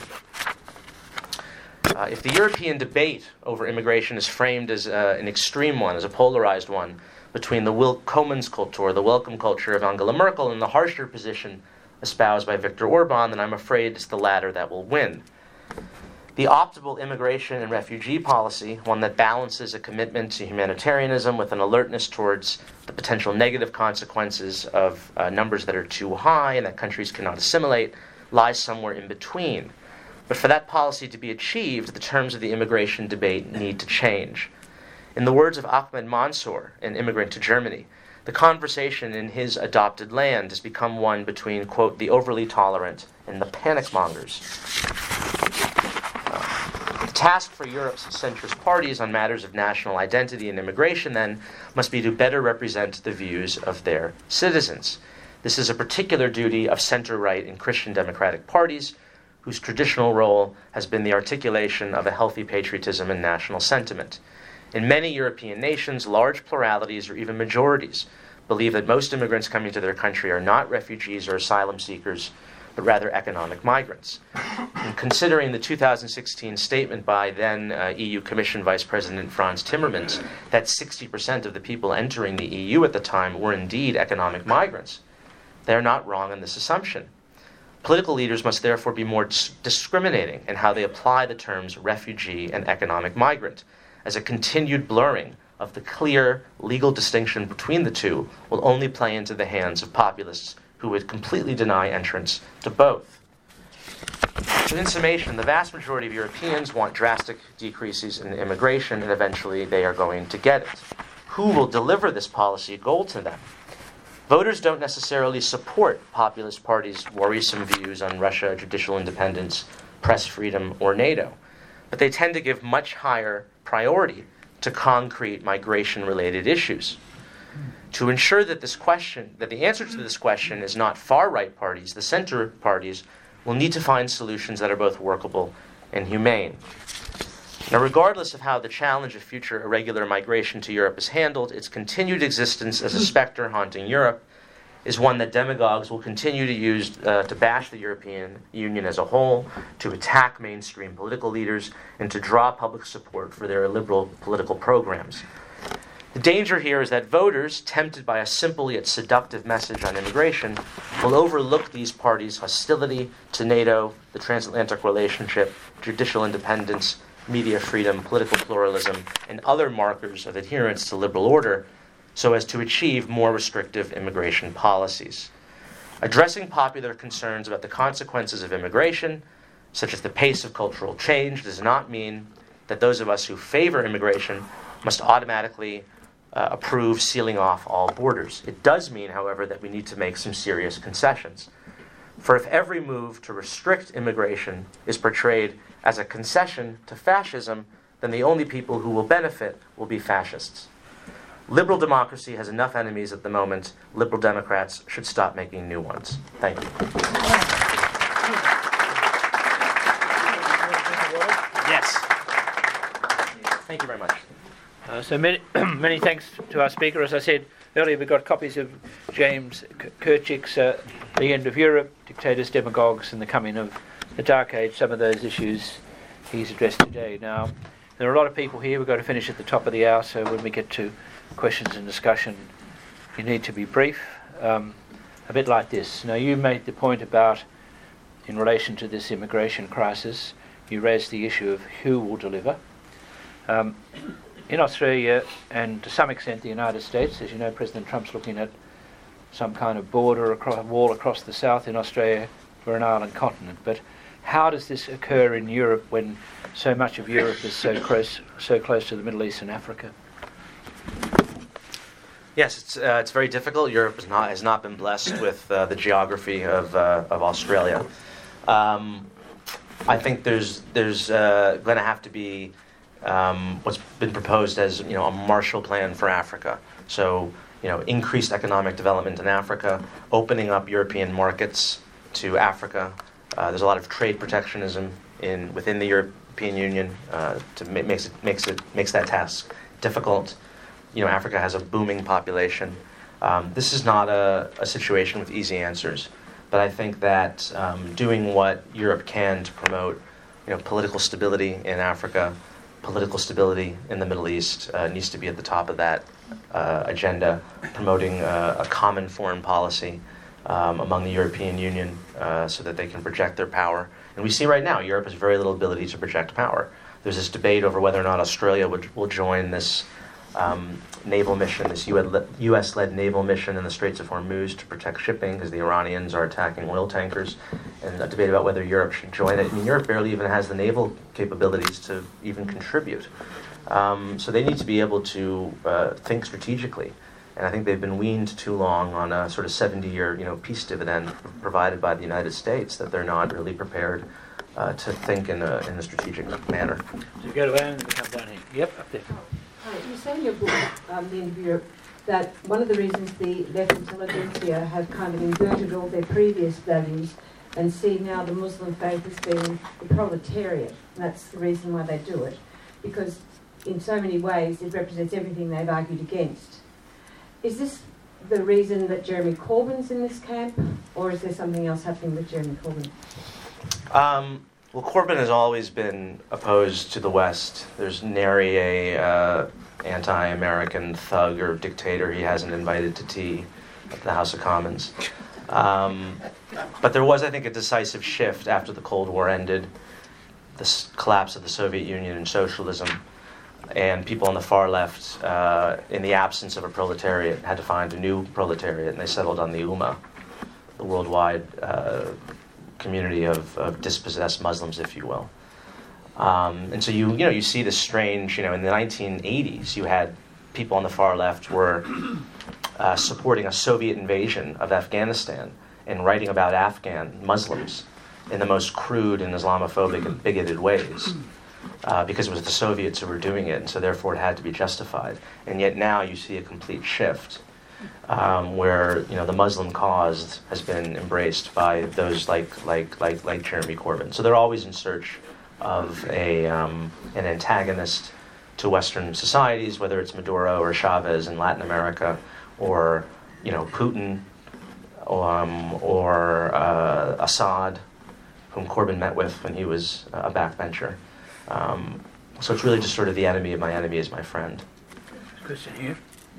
Uh, if the European debate over immigration is framed as uh, an extreme one, as a polarized one, between the Willkommenskultur, the welcome culture of Angela Merkel, and the harsher position espoused by Viktor Orban, then I'm afraid it's the latter that will win. The optimal immigration and refugee policy, one that balances a commitment to humanitarianism with an alertness towards the potential negative consequences of uh, numbers that are too high and that countries cannot assimilate, lies somewhere in between. But for that policy to be achieved, the terms of the immigration debate need to change. In the words of Ahmed Mansour, an immigrant to Germany, the conversation in his adopted land has become one between, quote, the overly tolerant and the panic mongers. The task for Europe's centrist parties on matters of national identity and immigration, then, must be to better represent the views of their citizens. This is a particular duty of center-right and Christian democratic parties, whose traditional role has been the articulation of a healthy patriotism and national sentiment. In many European nations, large pluralities or even majorities believe that most immigrants coming to their country are not refugees or asylum seekers, but rather economic migrants. And considering the two thousand sixteen statement by then uh, E U Commission Vice President Frans Timmermans that sixty percent of the people entering the E U at the time were indeed economic migrants, they are not wrong in this assumption. Political leaders must therefore be more dis- discriminating in how they apply the terms refugee and economic migrant, as a continued blurring of the clear legal distinction between the two will only play into the hands of populists who would completely deny entrance to both. So in summation, the vast majority of Europeans want drastic decreases in immigration, and eventually they are going to get it. Who will deliver this policy goal to them? Voters don't necessarily support populist parties' worrisome views on Russia, judicial independence, press freedom, or NATO, but they tend to give much higher priority to concrete migration-related issues. To ensure that this question, that the answer to this question is not far-right parties, the center parties will need to find solutions that are both workable and humane. Now, regardless of how the challenge of future irregular migration to Europe is handled, its continued existence as a specter haunting Europe is one that demagogues will continue to use uh, to bash the European Union as a whole, to attack mainstream political leaders, and to draw public support for their illiberal political programs. The danger here is that voters, tempted by a simple yet seductive message on immigration, will overlook these parties' hostility to NATO, the transatlantic relationship, judicial independence, media freedom, political pluralism, and other markers of adherence to liberal order, so as to achieve more restrictive immigration policies. Addressing popular concerns about the consequences of immigration, such as the pace of cultural change, does not mean that those of us who favor immigration must automatically uh, approve sealing off all borders. It does mean, however, that we need to make some serious concessions. For if every move to restrict immigration is portrayed as a concession to fascism, then the only people who will benefit will be fascists. Liberal democracy has enough enemies at the moment. Liberal Democrats should stop making new ones. Thank you. Uh, so many, many thanks to our speaker. As I said earlier, we've got copies of James Kirchick's uh, The End of Europe, Dictators, Demagogues and the Coming of the Dark Age, some of those issues he's addressed today. Now, there are a lot of people here. We've got to finish at the top of the hour, so when we get to questions and discussion, you need to be brief. Um, a bit like this. Now, you made the point about, in relation to this immigration crisis, you raised the issue of who will deliver. Um, in Australia, and to some extent the United States, as you know, President Trump's looking at some kind of border, across, wall across the south. In Australia, we're an island continent. But how does this occur in Europe when so much of Europe is so close, so close to the Middle East and Africa? Yes, it's uh, it's very difficult. Europe has not has not been blessed with uh, the geography of uh, of Australia. Um, I think there's there's uh, going to have to be um, what's been proposed as you know a Marshall Plan for Africa. So you know increased economic development in Africa, opening up European markets to Africa. Uh, there's a lot of trade protectionism in within the European Union uh, to ma- makes it makes it makes that task difficult. You know, Africa has a booming population. Um, this is not a, a situation with easy answers, but I think that um, doing what Europe can to promote, you know, political stability in Africa, political stability in the Middle East uh, needs to be at the top of that uh, agenda. Promoting uh, a common foreign policy um, among the European Union uh, so that they can project their power. And we see right now, Europe has very little ability to project power. There's this debate over whether or not Australia would, will join this Um, naval mission, this U S-led naval mission in the Straits of Hormuz to protect shipping because the Iranians are attacking oil tankers, and a debate about whether Europe should join it. I mean, Europe barely even has the naval capabilities to even contribute. Um, so they need to be able to uh, think strategically, and I think they've been weaned too long on a sort of seventy-year, you know, peace dividend provided by the United States that they're not really prepared uh, to think in a in a strategic manner. So you go to Anne and we come down here. Yep, up there. You say in your book, um, The End of Europe, that one of the reasons the left intelligentsia have kind of inverted all their previous values and see now the Muslim faith as being the proletariat. And that's the reason why they do it, because in so many ways it represents everything they've argued against. Is this the reason that Jeremy Corbyn's in this camp, or is there something else happening with Jeremy Corbyn? Um, Well, Corbyn has always been opposed to the West. There's nary a uh, anti-American thug or dictator he hasn't invited to tea at the House of Commons. Um, but there was, I think, a decisive shift after the Cold War ended, the s- collapse of the Soviet Union and socialism, and people on the far left, uh, in the absence of a proletariat, had to find a new proletariat, and they settled on the U M A, the worldwide uh, community of, of dispossessed Muslims, if you will. Um, and so you you know you see this strange, you know, in the nineteen eighties you had people on the far left were uh, supporting a Soviet invasion of Afghanistan and writing about Afghan Muslims in the most crude and Islamophobic and bigoted ways uh, because it was the Soviets who were doing it, and so therefore it had to be justified. And yet now you see a complete shift um, where you know the Muslim cause has been embraced by those like like like like Jeremy Corbyn. So they're always in search of a um, an antagonist to Western societies, whether it's Maduro or Chavez in Latin America, or you know Putin, um, or uh, Assad, whom Corbyn met with when he was a backbencher. Um, so it's really just sort of the enemy of my enemy is my friend. Question here.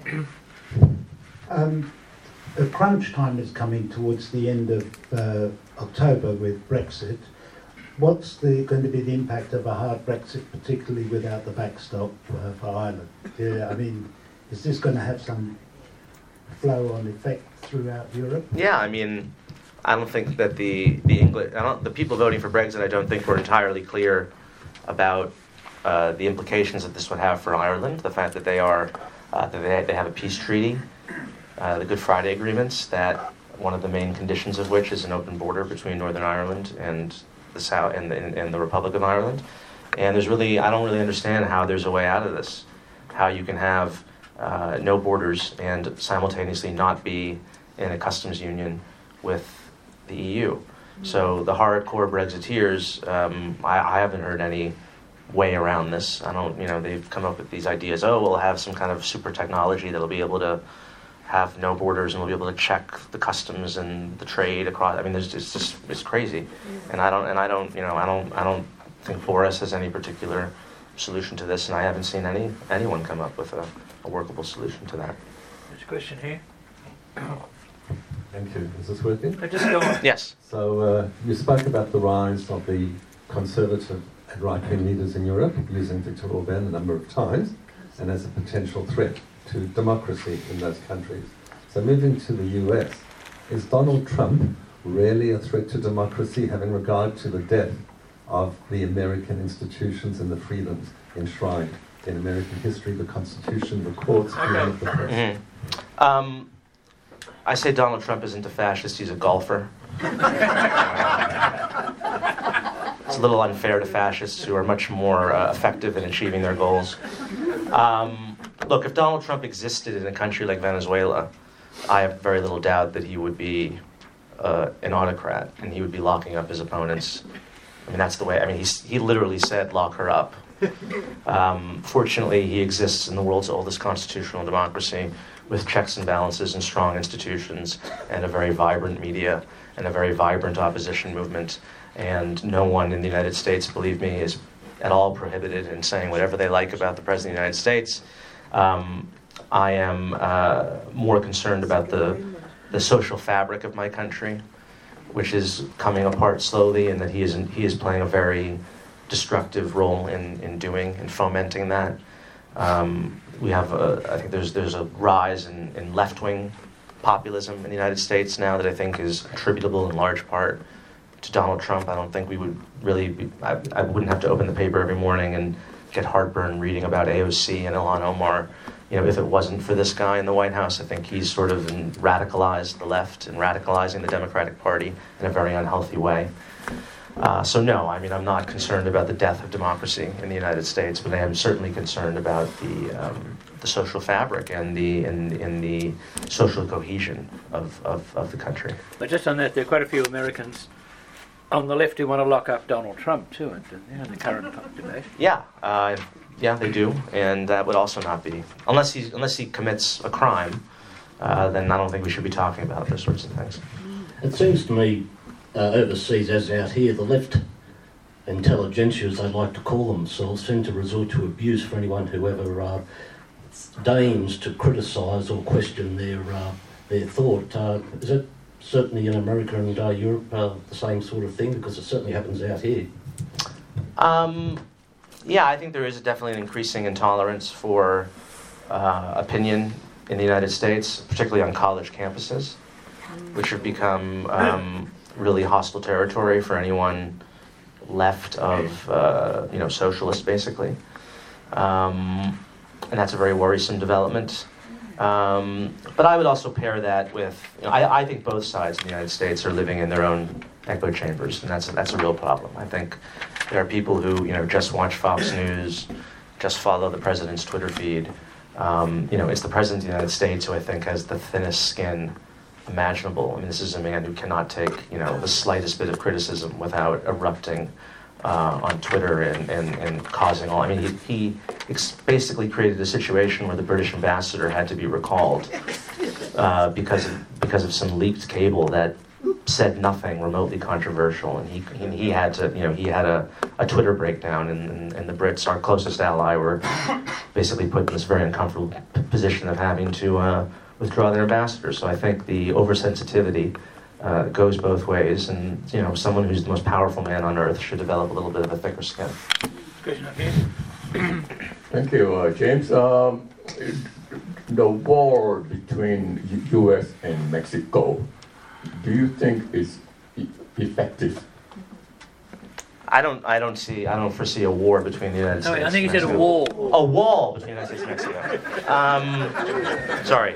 Um, the crunch time is coming towards the end of uh, October with Brexit. What's the, going to be the impact of a hard Brexit, particularly without the backstop uh, for Ireland? Yeah, I mean, is this going to have some flow-on effect throughout Europe? Yeah, I mean, I don't think that the the English, I don't, the people voting for Brexit, I don't think were entirely clear about uh, the implications that this would have for Ireland. The fact that they are uh, that they they have a peace treaty, uh, the Good Friday agreements, that one of the main conditions of which is an open border between Northern Ireland and the South and the, and the Republic of Ireland. And there's really, I don't really understand how there's a way out of this, how you can have uh, no borders and simultaneously not be in a customs union with the E U. So the hardcore Brexiteers, um, I, I haven't heard any way around this. I don't, you know, they've come up with these ideas. Oh, we'll have some kind of super technology that'll be able to have no borders, and we'll be able to check the customs and the trade across. I mean, there's it's just it's crazy, and I don't and I don't you know I don't I don't think Boris has any particular solution to this, and I haven't seen any anyone come up with a, a workable solution to that. There's a question here. Thank you. Is this working? I just go on. Yes. So uh, you spoke about the rise of the conservative and right-wing leaders in Europe, using Viktor Orban a number of times, and as a potential threat to democracy in those countries. So moving to the U S, is Donald Trump really a threat to democracy, having regard to the death of the American institutions and the freedoms enshrined in American history, the Constitution, the courts, freedom of the press? Mm-hmm. Um, I say Donald Trump isn't a fascist, he's a golfer. It's a little unfair to fascists who are much more uh, effective in achieving their goals. Um, look, if Donald Trump existed in a country like Venezuela, I have very little doubt that he would be uh, an autocrat, and he would be locking up his opponents. I mean, that's the way, I mean, he's, he literally said, lock her up. Um, fortunately, he exists in the world's oldest constitutional democracy with checks and balances and strong institutions and a very vibrant media and a very vibrant opposition movement. And no one in the United States, believe me, is at all prohibited in saying whatever they like about the President of the United States. Um, I am uh, more concerned about the, the social fabric of my country, which is coming apart slowly, and that he is, he is playing a very destructive role in, in doing and fomenting that. Um, we have, a, I think there's there's a rise in, in left-wing populism in the United States now that I think is attributable in large part to Donald Trump. I don't think we would really be, I, I wouldn't have to open the paper every morning and get heartburn reading about A O C and Ilhan Omar, you know, if it wasn't for this guy in the White House. I think he's sort of radicalized the left and radicalizing the Democratic Party in a very unhealthy way. Uh, so no, I mean, I'm not concerned about the death of democracy in the United States, but I am certainly concerned about the um, the social fabric and the in, in the social cohesion of, of, of the country. But just on that, there are quite a few Americans on the left who want to lock up Donald Trump too, and you know, the current debate. Yeah, uh, yeah, they do, and that would also not be unless he unless he commits a crime. Uh, then I don't think we should be talking about those sorts of things. It seems to me, uh, overseas as out here, the left intelligentsia, as they like to call themselves, seem to resort to abuse for anyone who ever uh, deigns to criticise or question their uh, their thought. Uh, is it certainly in America and uh, Europe uh, the same sort of thing? Because it certainly happens out here. Um, yeah, I think there is definitely an increasing intolerance for uh, opinion in the United States, particularly on college campuses, which have become um, really hostile territory for anyone left of, uh, you know, socialists, basically. Um, and that's a very worrisome development. Um, but I would also pair that with, you know, I, I think both sides in the United States are living in their own echo chambers, and that's that's a real problem. I think there are people who, you know, just watch Fox News, just follow the president's Twitter feed. Um, you know, it's the president of the United States who I think has the thinnest skin imaginable. I mean, this is a man who cannot take, you know, the slightest bit of criticism without erupting uh, on Twitter and, and, and causing all. I mean, he, he ex- basically created a situation where the British ambassador had to be recalled uh, because of, because of some leaked cable that said nothing remotely controversial, and he he, he had to, you know, he had a, a Twitter breakdown, and, and, and the Brits, our closest ally, were basically put in this very uncomfortable p- position of having to uh, withdraw their ambassador. So I think the oversensitivity uh, goes both ways, and, you know, someone who's the most powerful man on earth should develop a little bit of a thicker skin. Question up here. Thank you, uh, James. Um, the war between U S and Mexico, do you think is e- effective? I don't. I don't see. I don't foresee a war between the United No, States. I think he and said a Mexico. wall. A wall between the United States and Mexico. Um, sorry.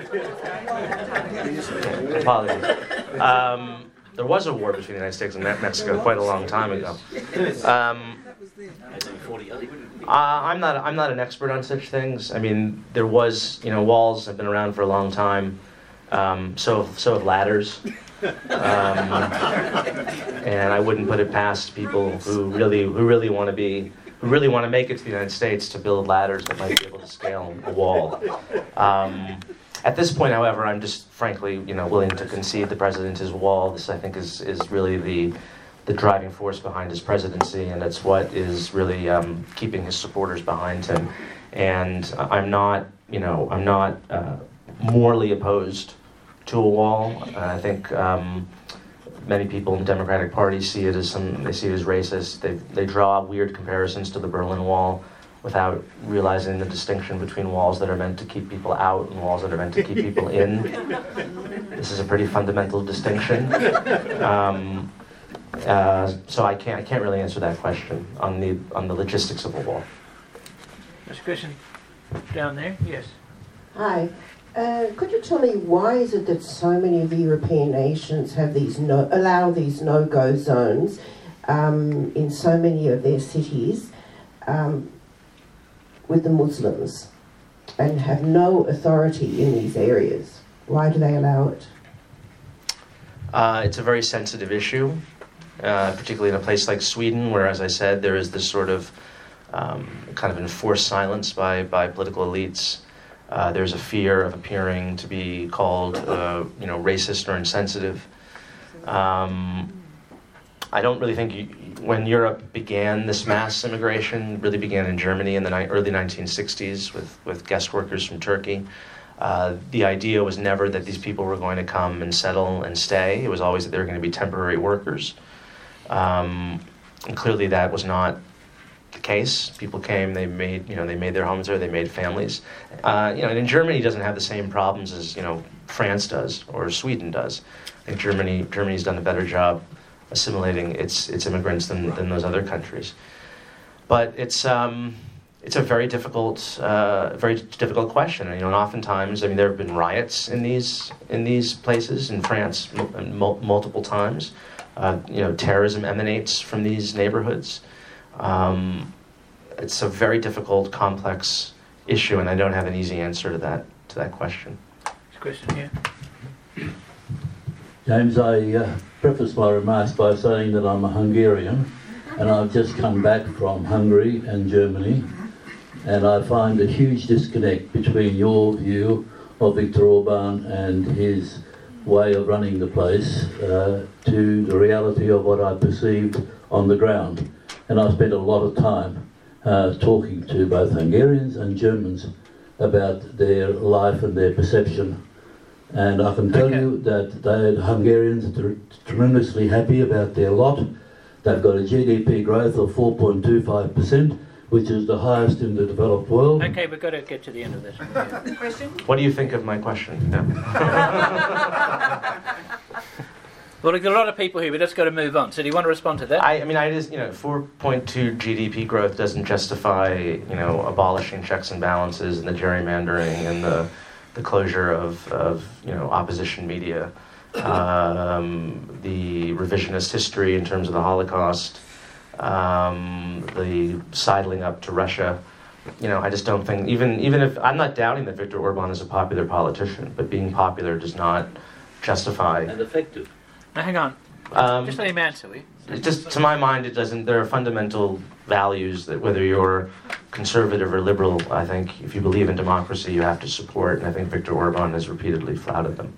Apologies. Um, there was a war between the United States and Mexico quite a long time ago. Um, uh, I'm not. I'm not an expert on such things. I mean, there was. You know, walls have been around for a long time. Um, so so have ladders. Um, and I wouldn't put it past people who really who really want to be who really want to make it to the United States to build ladders that might be able to scale a wall. Um, at this point, however, I'm just frankly, you know, willing to concede the president his wall. This, I think, is is really the the driving force behind his presidency, and it's what is really um, keeping his supporters behind him. And I'm not, you know, I'm not uh, morally opposed to a wall. Uh, I think um, many people in the Democratic Party see it as some, they see it as racist. They they draw weird comparisons to the Berlin Wall without realizing the distinction between walls that are meant to keep people out and walls that are meant to keep people in. This is a pretty fundamental distinction. Um, uh, so I can't I can't really answer that question on the on the logistics of a wall. There's a question down there. Yes. Hi. Uh, could you tell me why is it that so many of the European nations have these no, allow these no-go zones um, in so many of their cities um, with the Muslims and have no authority in these areas? Why do they allow it? Uh, it's a very sensitive issue, uh, particularly in a place like Sweden, where, as I said, there is this sort of um, kind of enforced silence by, by political elites. Uh, there's a fear of appearing to be called, uh, you know, racist or insensitive. Um, I don't really think you, when Europe began this mass immigration, really began in Germany in the ni- early nineteen sixties with, with guest workers from Turkey. Uh, the idea was never that these people were going to come and settle and stay. It was always that they were going to be temporary workers. Um, and clearly that was not the case. People came, they made, you know, they made their homes there, they made families. Uh, you know, and in Germany doesn't have the same problems as, you know, France does or Sweden does. I think Germany, Germany's done a better job assimilating its its immigrants than, than those other countries. But it's um, it's a very difficult, uh, very difficult question. You know, and oftentimes, I mean, there have been riots in these in these places in France mul- multiple times. Uh, you know, terrorism emanates from these neighborhoods. Um, it's a very difficult, complex issue, and I don't have an easy answer to that to that question. There's a question here. James, I uh, preface my remarks by saying that I'm a Hungarian, and I've just come back from Hungary and Germany, and I find a huge disconnect between your view of Viktor Orban and his way of running the place uh, to the reality of what I perceived on the ground. And I've spent a lot of time uh, talking to both Hungarians and Germans about their life and their perception. And I can tell okay. you that the Hungarians are tremendously happy about their lot. They've got a G D P growth of four point two five percent, which is the highest in the developed world. Okay, we've got to get to the end of this. Yeah. Question? What do you think of my question? Yeah. Well, there's a lot of people here, but let's got to move on. So do you want to respond to that? I, I mean, I just, you know, four point two G D P growth doesn't justify, you know, abolishing checks and balances and the gerrymandering and the the closure of, of you know, opposition media, um, the revisionist history in terms of the Holocaust, um, the sidling up to Russia. You know, I just don't think, even even if, I'm not doubting that Viktor Orban is a popular politician, but being popular does not justify... And effective. Now, hang on. Um, just let him answer, will you? It just, to my mind, it doesn't, there are fundamental values that whether you're conservative or liberal, I think if you believe in democracy, you have to support, and I think Viktor Orban has repeatedly flouted them.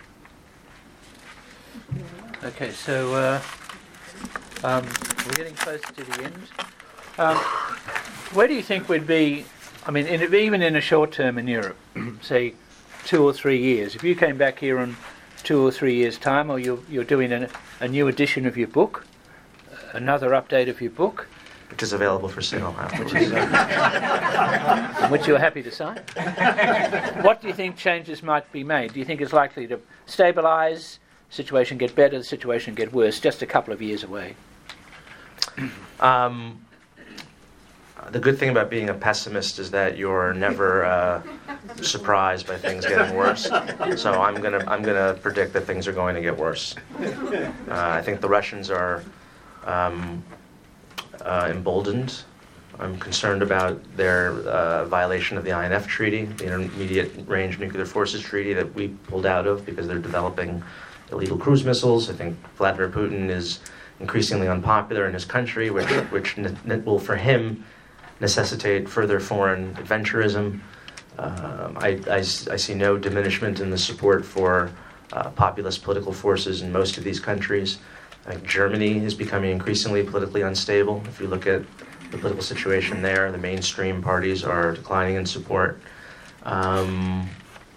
Okay, so uh, um, we're getting close to the end. Um, where do you think we'd be, I mean, in, even in a short term in Europe, say two or three years, if you came back here in two or three years' time, or you're, you're doing a, a new edition of your book, another update of your book, which is available for sale afterwards. Which, is, uh, which you're happy to sign. What do you think changes might be made? Do you think it's likely to stabilise, situation get better, the situation get worse, just a couple of years away? Um, the good thing about being a pessimist is that you're never uh, surprised by things getting worse. So I'm gonna I'm gonna predict that things are going to get worse. Uh, I think the Russians are. Um, Uh, emboldened. I'm concerned about their uh, violation of the I N F Treaty, the Intermediate Range Nuclear Forces Treaty that we pulled out of because they're developing illegal cruise missiles. I think Vladimir Putin is increasingly unpopular in his country, which, which ne- will, for him, necessitate further foreign adventurism. Um, I, I, I see no diminishment in the support for uh, populist political forces in most of these countries. I think Germany is becoming increasingly politically unstable. If you look at the political situation there, the mainstream parties are declining in support. Um,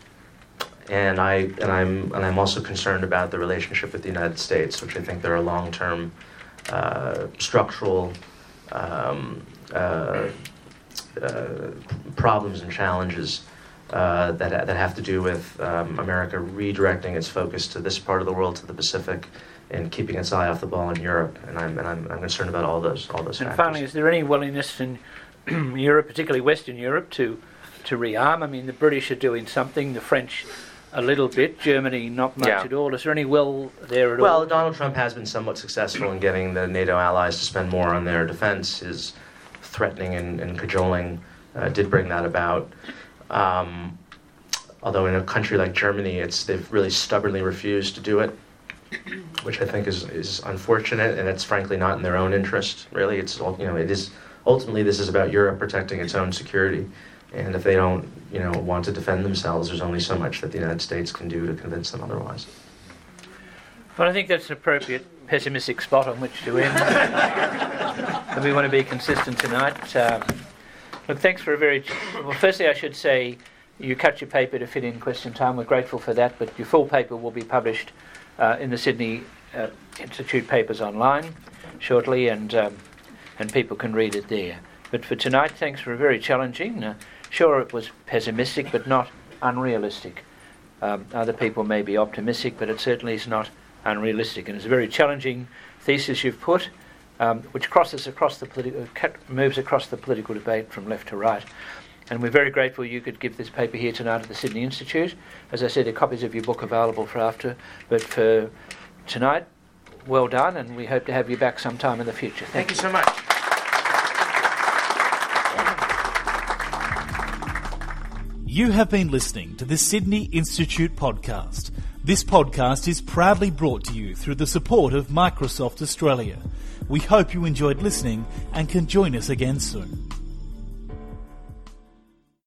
and I and I'm and I'm also concerned about the relationship with the United States, which I think there are long-term uh, structural um, uh, uh, problems and challenges uh, that that have to do with um, America redirecting its focus to this part of the world, to the Pacific, and keeping its eye off the ball in Europe. And I'm and I'm, I'm concerned about all those all those and factors. finally, is there any willingness in Europe, particularly Western Europe, to to rearm? I mean, the British are doing something, the French a little bit, Germany not much Yeah. at all. Is there any will there at Well, all? Donald Trump has been somewhat successful in getting the NATO allies to spend more on their defense. His threatening and, and cajoling uh, did bring that about. Um, although in a country like Germany, it's they've really stubbornly refused to do it, which I think is, is unfortunate, and it's frankly not in their own interest. Really, it's you know it is ultimately this is about Europe protecting its own security. And if they don't, you know, want to defend themselves, there's only so much that the United States can do to convince them otherwise. Well, I think that's an appropriate pessimistic spot on which to end. And we want to be consistent tonight. Um, look, thanks for a very... Well, firstly, I should say you cut your paper to fit in question time. We're grateful for that, but your full paper will be published uh, in the Sydney uh, Institute papers online shortly, and um, and people can read it there. But for tonight, thanks for a very challenging... Uh, Sure, it was pessimistic, but not unrealistic. Um, other people may be optimistic, but it certainly is not unrealistic. And it's a very challenging thesis you've put, um, which crosses across the politi- uh, moves across the political debate from left to right. And we're very grateful you could give this paper here tonight at the Sydney Institute. As I said, there are copies of your book available for after. But for tonight, well done, and we hope to have you back sometime in the future. Thank, Thank you so much. You have been listening to the Sydney Institute podcast. This podcast is proudly brought to you through the support of Microsoft Australia. We hope you enjoyed listening and can join us again soon.